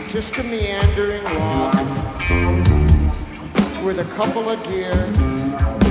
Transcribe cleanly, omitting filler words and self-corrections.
just a meandering rock with a couple of deer